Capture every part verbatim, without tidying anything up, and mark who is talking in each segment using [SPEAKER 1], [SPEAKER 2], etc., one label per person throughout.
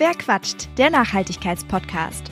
[SPEAKER 1] Wer quatscht? Der Nachhaltigkeitspodcast.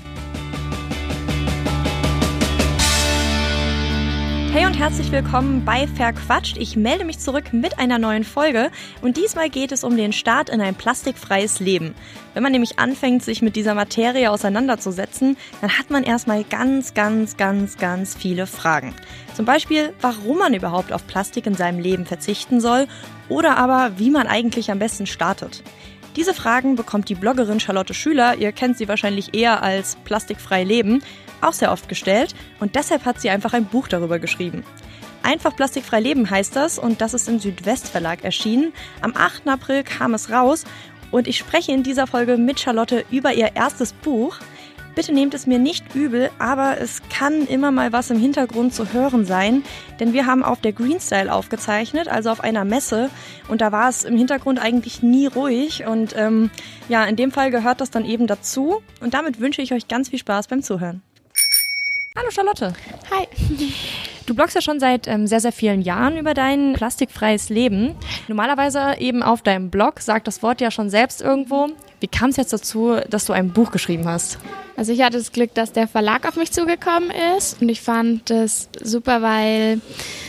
[SPEAKER 1] Hey und herzlich willkommen bei Verquatscht. Ich melde mich zurück mit einer neuen Folge und diesmal geht es um den Start in ein plastikfreies Leben. Wenn man nämlich anfängt, sich mit dieser Materie auseinanderzusetzen, dann hat man erstmal ganz, ganz, ganz, ganz viele Fragen. Zum Beispiel, warum man überhaupt auf Plastik in seinem Leben verzichten soll oder aber, wie man eigentlich am besten startet. Diese Fragen bekommt die Bloggerin Charlotte Schüler, ihr kennt sie wahrscheinlich eher als Plastikfrei Leben, auch sehr oft gestellt und deshalb hat sie einfach ein Buch darüber geschrieben. Einfach plastikfrei leben heißt das und das ist im Südwest-Verlag erschienen. Am achten April kam es raus und ich spreche in dieser Folge mit Charlotte über ihr erstes Buch. Bitte nehmt es mir nicht übel, aber es kann immer mal was im Hintergrund zu hören sein, denn wir haben auf der Greenstyle aufgezeichnet, also auf einer Messe und da war es im Hintergrund eigentlich nie ruhig und ähm, ja, in dem Fall gehört das dann eben dazu und damit wünsche ich euch ganz viel Spaß beim Zuhören. Hallo Charlotte.
[SPEAKER 2] Hi.
[SPEAKER 1] Du bloggst ja schon seit ähm, sehr, sehr vielen Jahren über dein plastikfreies Leben. Normalerweise eben auf deinem Blog sagt das Wort ja schon selbst irgendwo. Wie kam es jetzt dazu, dass du ein Buch geschrieben hast?
[SPEAKER 2] Also ich hatte das Glück, dass der Verlag auf mich zugekommen ist und ich fand das super, weil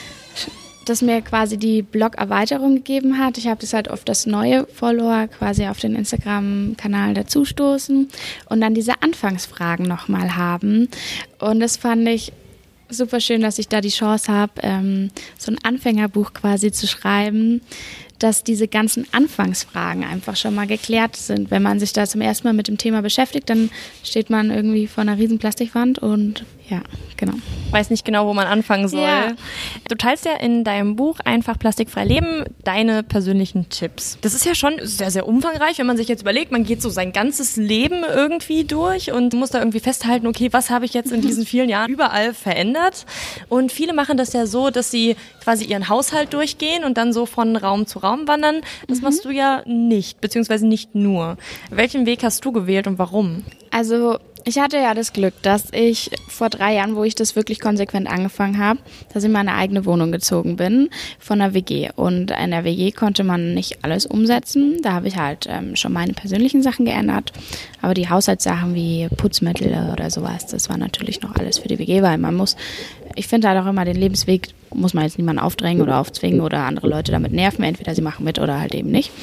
[SPEAKER 2] das mir quasi die Blog-Erweiterung gegeben hat. Ich habe das halt auf das neue Follower quasi auf den Instagram-Kanal dazustoßen und dann diese Anfangsfragen nochmal haben. Und das fand ich super schön, dass ich da die Chance habe, ähm, so ein Anfängerbuch quasi zu schreiben, dass diese ganzen Anfangsfragen einfach schon mal geklärt sind. Wenn man sich da zum ersten Mal mit dem Thema beschäftigt, dann steht man irgendwie vor einer riesen Plastikwand und ja, genau.
[SPEAKER 1] Weiß nicht genau, wo man anfangen soll. Ja. Du teilst ja in deinem Buch Einfach plastikfrei leben deine persönlichen Tipps. Das ist ja schon sehr, sehr umfangreich, wenn man sich jetzt überlegt, man geht so sein ganzes Leben irgendwie durch und muss da irgendwie festhalten, okay, was habe ich jetzt in diesen vielen Jahren überall verändert? Und viele machen das ja so, dass sie quasi ihren Haushalt durchgehen und dann so von Raum zu Raum wandern. Das mhm. machst du ja nicht, beziehungsweise nicht nur. Welchen Weg hast du gewählt und warum?
[SPEAKER 2] Also ich hatte ja das Glück, dass ich vor drei Jahren, wo ich das wirklich konsequent angefangen habe, dass ich in meine eigene Wohnung gezogen bin von einer W G. Und in der W G konnte man nicht alles umsetzen. Da habe ich halt ähm, schon meine persönlichen Sachen geändert. Aber die Haushaltssachen wie Putzmittel oder sowas, das war natürlich noch alles für die W G, weil man muss, ich finde halt auch immer den Lebensweg, muss man jetzt niemanden aufdrängen oder aufzwingen oder andere Leute damit nerven. Entweder sie machen mit oder halt eben nicht.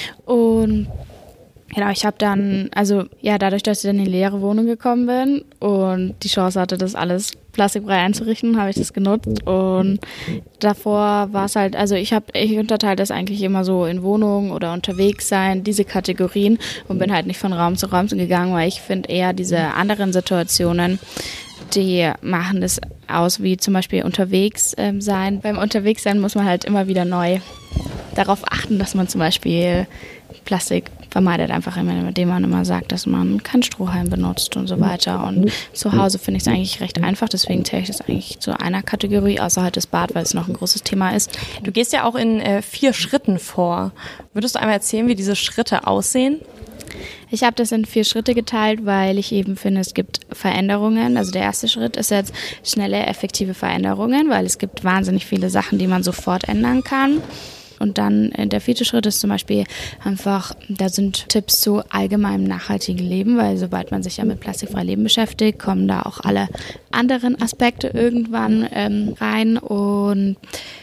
[SPEAKER 2] Und genau, ich habe dann, also ja, dadurch, dass ich dann in die leere Wohnung gekommen bin und die Chance hatte, das alles plastikfrei einzurichten, habe ich das genutzt und davor war es halt, also ich habe, ich unterteile das eigentlich immer so in Wohnung oder unterwegs sein, diese Kategorien und bin halt nicht von Raum zu Raum gegangen, weil ich finde eher diese anderen Situationen, die machen das aus, wie zum Beispiel unterwegs ähm, sein. Beim Unterwegssein muss man halt immer wieder neu darauf achten, dass man zum Beispiel Plastik vermeidet, einfach immer, indem man immer sagt, dass man kein Strohhalm benutzt und so weiter. Und zu Hause finde ich es eigentlich recht einfach, deswegen zähle ich das eigentlich zu einer Kategorie außerhalb des Bad, weil es noch ein großes Thema ist.
[SPEAKER 1] Du gehst ja auch in äh, vier Schritten vor. Würdest du einmal erzählen, wie diese Schritte aussehen?
[SPEAKER 2] Ich habe das in vier Schritte geteilt, weil ich eben finde, es gibt Veränderungen. Also der erste Schritt ist jetzt schnelle, effektive Veränderungen, weil es gibt wahnsinnig viele Sachen, die man sofort ändern kann. Und dann der vierte Schritt ist zum Beispiel einfach, da sind Tipps zu allgemeinem nachhaltigen Leben, weil sobald man sich ja mit plastikfrei Leben beschäftigt, kommen da auch alle anderen Aspekte irgendwann ähm, rein. Und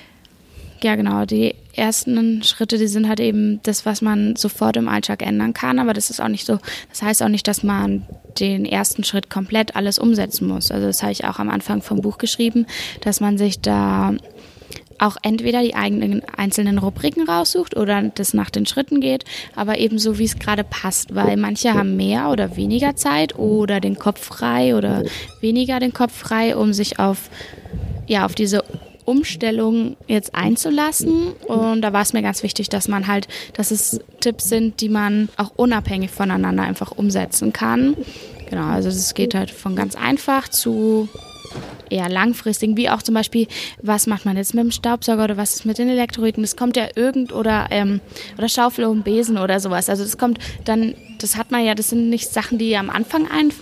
[SPEAKER 2] ja genau, die ersten Schritte, die sind halt eben das, was man sofort im Alltag ändern kann, aber das ist auch nicht so, das heißt auch nicht, dass man den ersten Schritt komplett alles umsetzen muss. Also das habe ich auch am Anfang vom Buch geschrieben, dass man sich da auch entweder die eigenen einzelnen Rubriken raussucht oder das nach den Schritten geht, aber ebenso, wie es gerade passt, weil manche haben mehr oder weniger Zeit oder den Kopf frei oder weniger den Kopf frei, um sich auf, ja, auf diese Umstellung jetzt einzulassen. Und da war es mir ganz wichtig, dass man halt, dass es Tipps sind, die man auch unabhängig voneinander einfach umsetzen kann. Genau, also es geht halt von ganz einfach zu eher langfristigen, wie auch zum Beispiel, was macht man jetzt mit dem Staubsauger oder was ist mit den Elektrolyten? Das kommt ja irgend oder ähm, oder Schaufel und Besen oder sowas. Also das kommt dann, das hat man ja, das sind nicht Sachen, die am Anfang ein,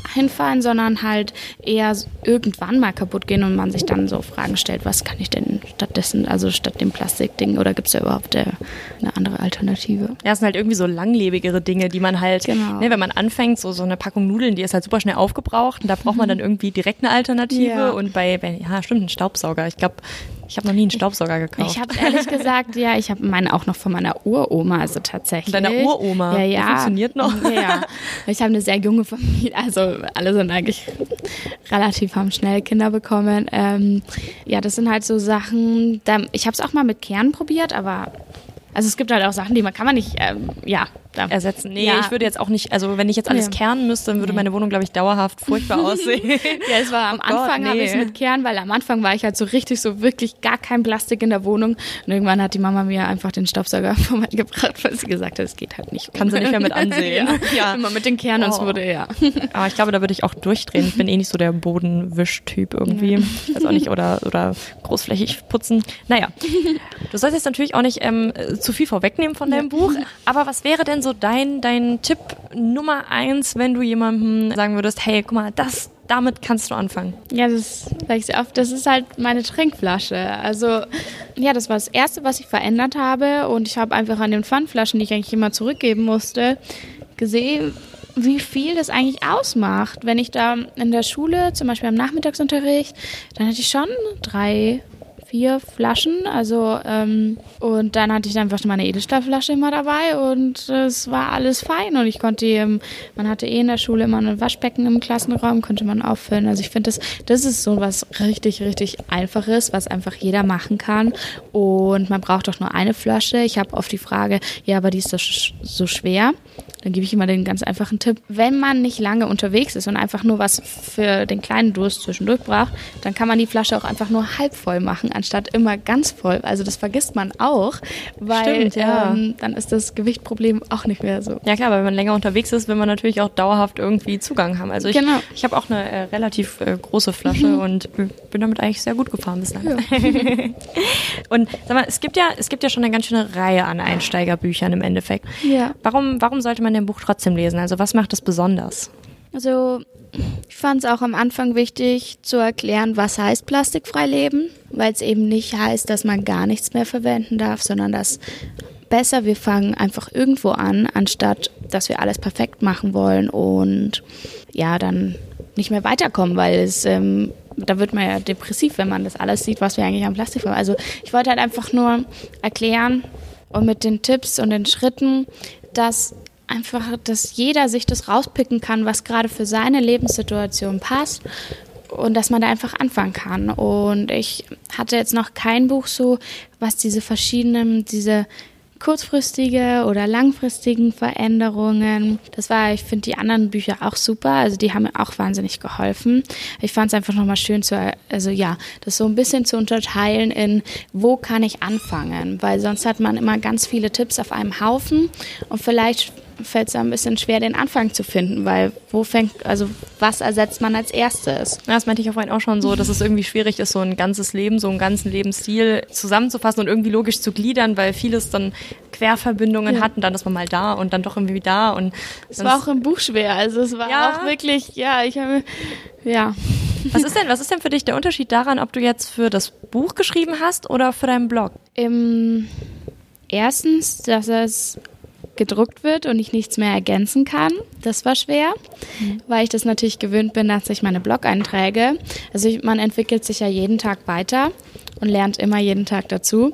[SPEAKER 2] hinfallen, sondern halt eher irgendwann mal kaputt gehen und man sich dann so Fragen stellt, was kann ich denn stattdessen, also statt dem Plastikding, oder gibt es da überhaupt eine andere Alternative?
[SPEAKER 1] Ja, es sind halt irgendwie so langlebigere Dinge, die man halt,
[SPEAKER 2] genau.
[SPEAKER 1] ne, wenn man anfängt, so, so eine Packung Nudeln, die ist halt super schnell aufgebraucht und da braucht man dann irgendwie direkt eine Alternative
[SPEAKER 2] Ja.
[SPEAKER 1] und bei, bei, ja stimmt, ein Staubsauger. Ich glaube, ich habe noch nie einen Staubsauger gekauft.
[SPEAKER 2] Ich habe ehrlich gesagt, ja, ich habe meinen auch noch von meiner Uroma, also tatsächlich.
[SPEAKER 1] Deiner Uroma?
[SPEAKER 2] Ja, ja.
[SPEAKER 1] Die funktioniert noch?
[SPEAKER 2] Ja, ja. Ich habe eine sehr junge Familie, also alle sind eigentlich relativ, haben schnell Kinder bekommen. Ähm, ja, das sind halt so Sachen, da, ich habe es auch mal mit Kern probiert, aber also es gibt halt auch Sachen, die man kann man nicht, ähm, ja. Da,
[SPEAKER 1] ersetzen. Nee,
[SPEAKER 2] ja.
[SPEAKER 1] ich würde jetzt auch nicht, also wenn ich jetzt alles
[SPEAKER 2] nee.
[SPEAKER 1] kernen müsste, dann würde nee. meine Wohnung, glaube ich, dauerhaft furchtbar aussehen.
[SPEAKER 2] Ja, es war am oh Anfang habe ich es mit Kern, weil am Anfang war ich halt so richtig, so wirklich gar kein Plastik in der Wohnung. Und irgendwann hat die Mama mir einfach den Staubsauger vorbeigebracht, weil sie gesagt hat, es geht halt nicht.
[SPEAKER 1] Kann sie nicht mehr mit ansehen.
[SPEAKER 2] ja. ja, immer mit den Kernen, es
[SPEAKER 1] oh.
[SPEAKER 2] wurde, ja.
[SPEAKER 1] Aber ich glaube, da würde ich auch durchdrehen. Ich bin eh nicht so der Bodenwischtyp irgendwie. Ja. Ich weiß auch nicht, oder, oder großflächig putzen. Naja, du sollst jetzt natürlich auch nicht ähm, zu viel vorwegnehmen von deinem ja. Buch, aber was wäre denn so dein, dein Tipp Nummer eins, wenn du jemandem sagen würdest, hey, guck mal, das, damit kannst du anfangen?
[SPEAKER 2] Ja, das sage ich sehr oft, das ist halt meine Trinkflasche. Also ja, das war das Erste, was ich verändert habe und ich habe einfach an den Pfandflaschen, die ich eigentlich immer zurückgeben musste, gesehen, wie viel das eigentlich ausmacht. Wenn ich da in der Schule, zum Beispiel am Nachmittagsunterricht, dann hatte ich schon drei vier Flaschen, also ähm, und dann hatte ich einfach meine Edelstahlflasche immer dabei und es war alles fein und ich konnte die, ähm, man hatte eh in der Schule immer ein Waschbecken im Klassenraum, konnte man auffüllen, also ich finde das, das ist so was richtig, richtig Einfaches, was einfach jeder machen kann und man braucht doch nur eine Flasche. Ich habe oft die Frage, ja, aber die ist doch sch- so schwer. Dann gebe ich immer den ganz einfachen Tipp. Wenn man nicht lange unterwegs ist und einfach nur was für den kleinen Durst zwischendurch braucht, dann kann man die Flasche auch einfach nur halb voll machen, anstatt immer ganz voll. Also das vergisst man auch, weil
[SPEAKER 1] Stimmt, ja.
[SPEAKER 2] ähm, dann ist das Gewichtproblem auch nicht mehr so.
[SPEAKER 1] Ja klar, weil wenn man länger unterwegs ist, will man natürlich auch dauerhaft irgendwie Zugang haben. Also ich,
[SPEAKER 2] genau.
[SPEAKER 1] ich habe auch eine äh, relativ äh, große Flasche mhm. und bin damit eigentlich sehr gut gefahren bislang. Ja. Und sag mal, es gibt ja, es gibt ja schon eine ganz schöne Reihe an Einsteigerbüchern im Endeffekt.
[SPEAKER 2] Ja.
[SPEAKER 1] Warum, warum sollte man dein Buch trotzdem lesen? Also was macht es besonders?
[SPEAKER 2] Also ich fand es auch am Anfang wichtig zu erklären, was heißt plastikfrei leben, weil es eben nicht heißt, dass man gar nichts mehr verwenden darf, sondern dass besser wir fangen einfach irgendwo an, anstatt dass wir alles perfekt machen wollen und ja, dann nicht mehr weiterkommen, weil es ähm, da wird man ja depressiv, wenn man das alles sieht, was wir eigentlich am Plastik haben. Also ich wollte halt einfach nur erklären und mit den Tipps und den Schritten, dass einfach, dass jeder sich das rauspicken kann, was gerade für seine Lebenssituation passt und dass man da einfach anfangen kann. Und ich hatte jetzt noch kein Buch so, was diese verschiedenen, diese kurzfristige oder langfristigen Veränderungen. Das war, ich finde die anderen Bücher auch super, also die haben mir auch wahnsinnig geholfen. Ich fand es einfach nochmal schön zu, also ja, das so ein bisschen zu unterteilen in, wo kann ich anfangen, weil sonst hat man immer ganz viele Tipps auf einem Haufen und vielleicht fällt es ein bisschen schwer, den Anfang zu finden, weil wo fängt, also was ersetzt man als erstes?
[SPEAKER 1] Ja, das meinte ich ja vorhin auch schon so, dass es irgendwie schwierig ist, so ein ganzes Leben, so einen ganzen Lebensstil zusammenzufassen und irgendwie logisch zu gliedern, weil vieles dann Querverbindungen ja. hat und dann ist man mal da und dann doch irgendwie da. Und
[SPEAKER 2] es war auch im Buch schwer, also es war ja. auch wirklich, ja, ich habe, ja.
[SPEAKER 1] Was ist denn, was ist denn für dich der Unterschied daran, ob du jetzt für das Buch geschrieben hast oder für deinen Blog?
[SPEAKER 2] Im, erstens, dass es gedruckt wird und ich nichts mehr ergänzen kann. Das war schwer, mhm. weil ich das natürlich gewöhnt bin, dass ich meine Blog-Einträge, also ich, man entwickelt sich ja jeden Tag weiter und lernt immer jeden Tag dazu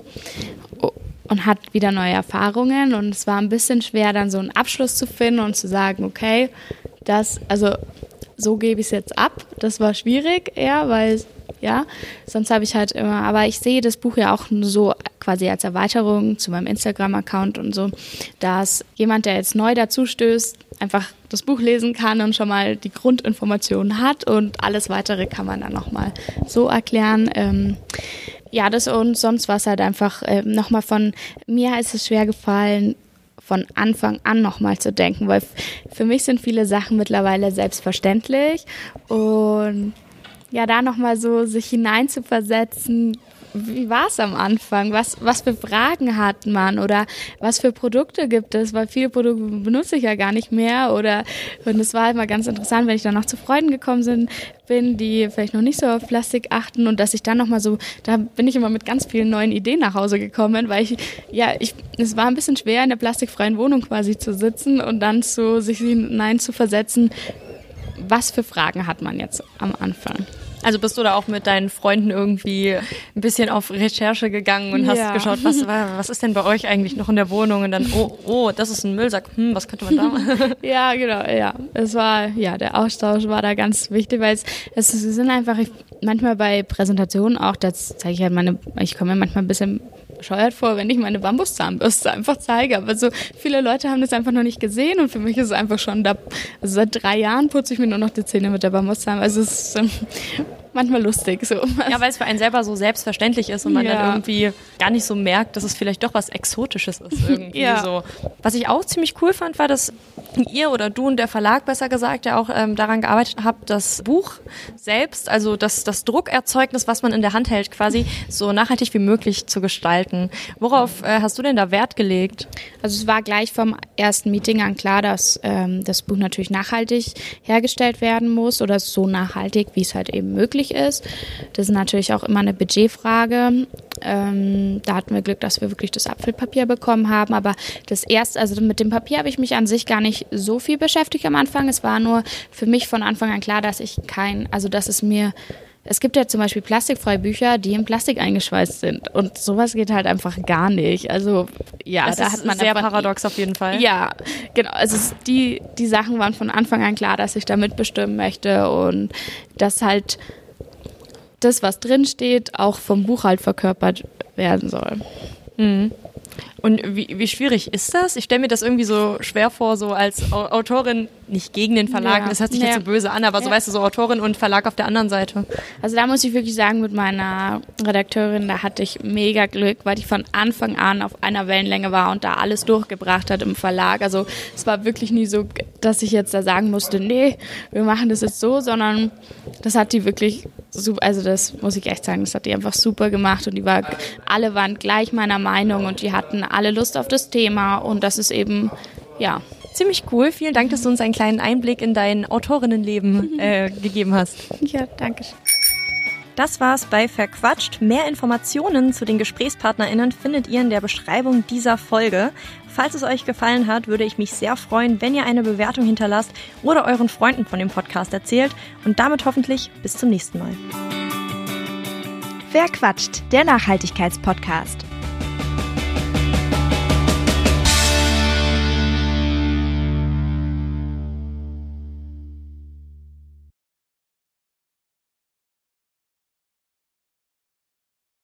[SPEAKER 2] und hat wieder neue Erfahrungen und es war ein bisschen schwer, dann so einen Abschluss zu finden und zu sagen, okay, das, also so gebe ich es jetzt ab. Das war schwierig, eher, weil ja, sonst habe ich halt immer, aber ich sehe das Buch ja auch so quasi als Erweiterung zu meinem Instagram-Account und so, dass jemand, der jetzt neu dazu stößt, einfach das Buch lesen kann und schon mal die Grundinformationen hat und alles Weitere kann man dann nochmal so erklären. Ähm, ja, das und sonst war es halt einfach äh, nochmal von, mir ist es schwer gefallen, von Anfang an nochmal zu denken, weil f- für mich sind viele Sachen mittlerweile selbstverständlich und ja, da nochmal so sich hineinzuversetzen, wie war es am Anfang? Was, was für Fragen hat man oder was für Produkte gibt es? Weil viele Produkte benutze ich ja gar nicht mehr. Oder, und es war immer ganz interessant, wenn ich dann noch zu Freunden gekommen sind, bin, die vielleicht noch nicht so auf Plastik achten und dass ich dann nochmal so, da bin ich immer mit ganz vielen neuen Ideen nach Hause gekommen, weil ich, ja, ich, es war ein bisschen schwer in der plastikfreien Wohnung quasi zu sitzen und dann so sich hinein zu versetzen, was für Fragen hat man jetzt am Anfang.
[SPEAKER 1] Also bist du da auch mit deinen Freunden irgendwie ein bisschen auf Recherche gegangen und hast ja. geschaut, was, was ist denn bei euch eigentlich noch in der Wohnung? Und dann, oh, oh, das ist ein Müllsack, hm, was könnte man da machen?
[SPEAKER 2] Ja, genau, ja. Es war, ja, der Austausch war da ganz wichtig, weil es, es sind einfach, ich, manchmal bei Präsentationen auch, das zeige ich halt meine, ich komme mir manchmal ein bisschen bescheuert vor, wenn ich meine Bambuszahnbürste einfach zeige. Aber so viele Leute haben das einfach noch nicht gesehen und für mich ist es einfach schon da, also seit drei Jahren putze ich mir nur noch die Zähne mit der Bambuszahnbürste. Also es ist ähm, manchmal lustig. So.
[SPEAKER 1] Ja, weil es für einen selber so selbstverständlich ist und man ja. dann irgendwie gar nicht so merkt, dass es vielleicht doch was Exotisches ist irgendwie ja. so. Was ich auch ziemlich cool fand, war, dass ihr oder du und der Verlag, besser gesagt, ja auch ähm, daran gearbeitet habt, das Buch selbst, also das, das Druckerzeugnis, was man in der Hand hält, quasi so nachhaltig wie möglich zu gestalten. Worauf äh, hast du denn da Wert gelegt?
[SPEAKER 2] Also es war gleich vom ersten Meeting an klar, dass ähm, das Buch natürlich nachhaltig hergestellt werden muss oder so nachhaltig, wie es halt eben möglich ist. Das ist natürlich auch immer eine Budgetfrage. Ähm, da hatten wir Glück, dass wir wirklich das Apfelpapier bekommen haben. Aber das erste, also mit dem Papier habe ich mich an sich gar nicht so viel beschäftigt am Anfang. Es war nur für mich von Anfang an klar, dass ich kein, also dass es mir Es gibt ja zum Beispiel plastikfreie Bücher, die in Plastik eingeschweißt sind. Und sowas geht halt einfach gar nicht. Also, ja,
[SPEAKER 1] das
[SPEAKER 2] da
[SPEAKER 1] ist
[SPEAKER 2] hat man
[SPEAKER 1] sehr
[SPEAKER 2] einfach,
[SPEAKER 1] paradox auf jeden Fall.
[SPEAKER 2] Ja, genau. Also, es, die, die Sachen waren von Anfang an klar, dass ich da mitbestimmen möchte und dass halt das, was drinsteht, auch vom Buch halt verkörpert werden soll.
[SPEAKER 1] Mhm. Und wie, wie schwierig ist das? Ich stelle mir das irgendwie so schwer vor, so als Autorin, nicht gegen den Verlag, ja. das hört sich ja. jetzt so böse an, aber so ja. weißt du, so Autorin und Verlag auf der anderen Seite.
[SPEAKER 2] Also da muss ich wirklich sagen, mit meiner Redakteurin, da hatte ich mega Glück, weil die von Anfang an auf einer Wellenlänge war und da alles durchgebracht hat im Verlag. Also es war wirklich nie so, dass ich jetzt da sagen musste, nee, wir machen das jetzt so, sondern das hat die wirklich super, also das muss ich echt sagen, das hat die einfach super gemacht und die war, alle waren gleich meiner Meinung und die hatten alle Lust auf das Thema und das ist eben, ja.
[SPEAKER 1] Ziemlich cool. Vielen Dank, dass du uns einen kleinen Einblick in dein Autorinnenleben äh, gegeben hast.
[SPEAKER 2] Ja, danke schön.
[SPEAKER 1] Das war's bei Verquatscht. Mehr Informationen zu den GesprächspartnerInnen findet ihr in der Beschreibung dieser Folge. Falls es euch gefallen hat, würde ich mich sehr freuen, wenn ihr eine Bewertung hinterlasst oder euren Freunden von dem Podcast erzählt und damit hoffentlich bis zum nächsten Mal.
[SPEAKER 3] Verquatscht, der Nachhaltigkeitspodcast.